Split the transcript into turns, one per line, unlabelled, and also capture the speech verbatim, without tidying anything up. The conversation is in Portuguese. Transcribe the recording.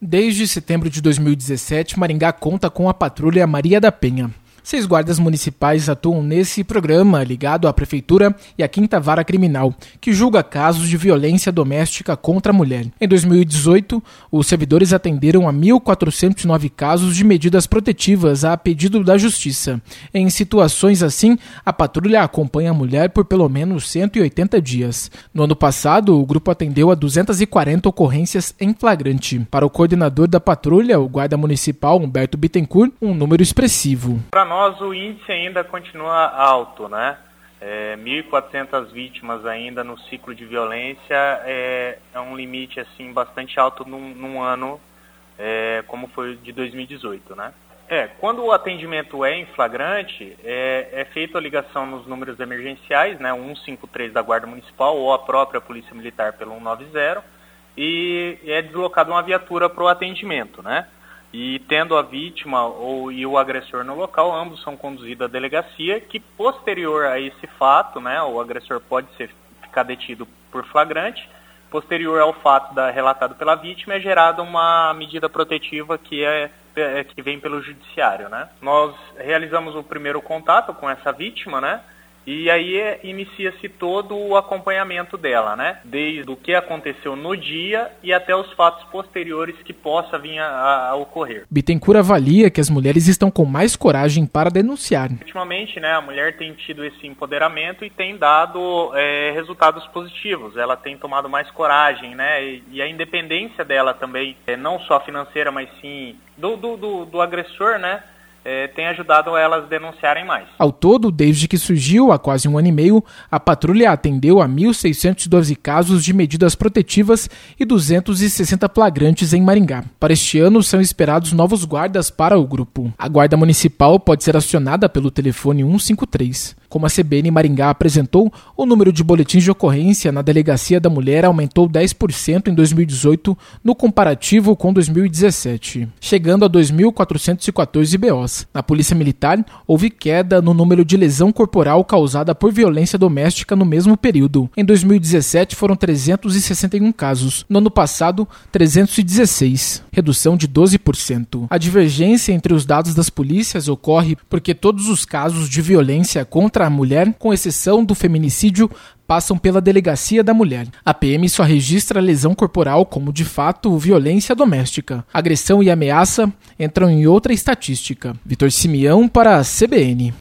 Desde setembro de dois mil e dezessete, Maringá conta com a Patrulha Maria da Penha. Seis guardas municipais atuam nesse programa ligado à Prefeitura e à Quinta Vara Criminal, que julga casos de violência doméstica contra a mulher. Em dois mil e dezoito, os servidores atenderam a mil quatrocentos e nove casos de medidas protetivas a pedido da Justiça. Em situações assim, a patrulha acompanha a mulher por pelo menos cento e oitenta dias. No ano passado, o grupo atendeu a duzentas e quarenta ocorrências em flagrante. Para o coordenador da patrulha, o guarda municipal Humberto Bittencourt, um número expressivo.
Nós, o índice ainda continua alto, né? É, mil e quatrocentas vítimas ainda no ciclo de violência é, é um limite assim bastante alto num, num ano é, como foi de dois mil e dezoito, né? É, quando o atendimento é em flagrante, é, é feita a ligação nos números emergenciais, né? O cento e cinquenta e três da Guarda Municipal ou a própria Polícia Militar pelo cento e noventa e é deslocada uma viatura para o atendimento, né? E tendo a vítima ou, e o agressor no local, ambos são conduzidos à delegacia, que posterior a esse fato, né, o agressor pode ser, ficar detido por flagrante, posterior ao fato da, relatado pela vítima, é gerada uma medida protetiva que, é, é, que vem pelo judiciário, né. Nós realizamos o primeiro contato com essa vítima, né, e aí é, inicia-se todo o acompanhamento dela, né? Desde o que aconteceu no dia e até os fatos posteriores que possa vir a, a ocorrer.
Bittencourt avalia que as mulheres estão com mais coragem para denunciar.
Ultimamente, né, a mulher tem tido esse empoderamento e tem dado é, resultados positivos. Ela tem tomado mais coragem, né? E, e a independência dela também, é, não só financeira, mas sim do, do, do, do agressor, né? É, tem ajudado elas a denunciarem mais.
Ao todo, desde que surgiu há quase um ano e meio, a patrulha atendeu a mil seiscentos e doze casos de medidas protetivas e duzentos e sessenta flagrantes em Maringá. Para este ano, são esperados novos guardas para o grupo. A Guarda Municipal pode ser acionada pelo telefone cento e cinquenta e três. Como a C B N Maringá apresentou, o número de boletins de ocorrência na Delegacia da Mulher aumentou dez por cento em dois mil e dezoito no comparativo com dois mil e dezessete, chegando a dois mil quatrocentos e quatorze B Os. Na Polícia Militar, houve queda no número de lesão corporal causada por violência doméstica no mesmo período. Em dois mil e dezessete foram trezentos e sessenta e um casos, no ano passado trezentos e dezesseis, redução de doze por cento. A divergência entre os dados das polícias ocorre porque todos os casos de violência contra a mulher, com exceção do feminicídio, passam pela Delegacia da Mulher. A P M só registra lesão corporal como, de fato, violência doméstica. Agressão e ameaça entram em outra estatística. Vitor Simeão para a C B N.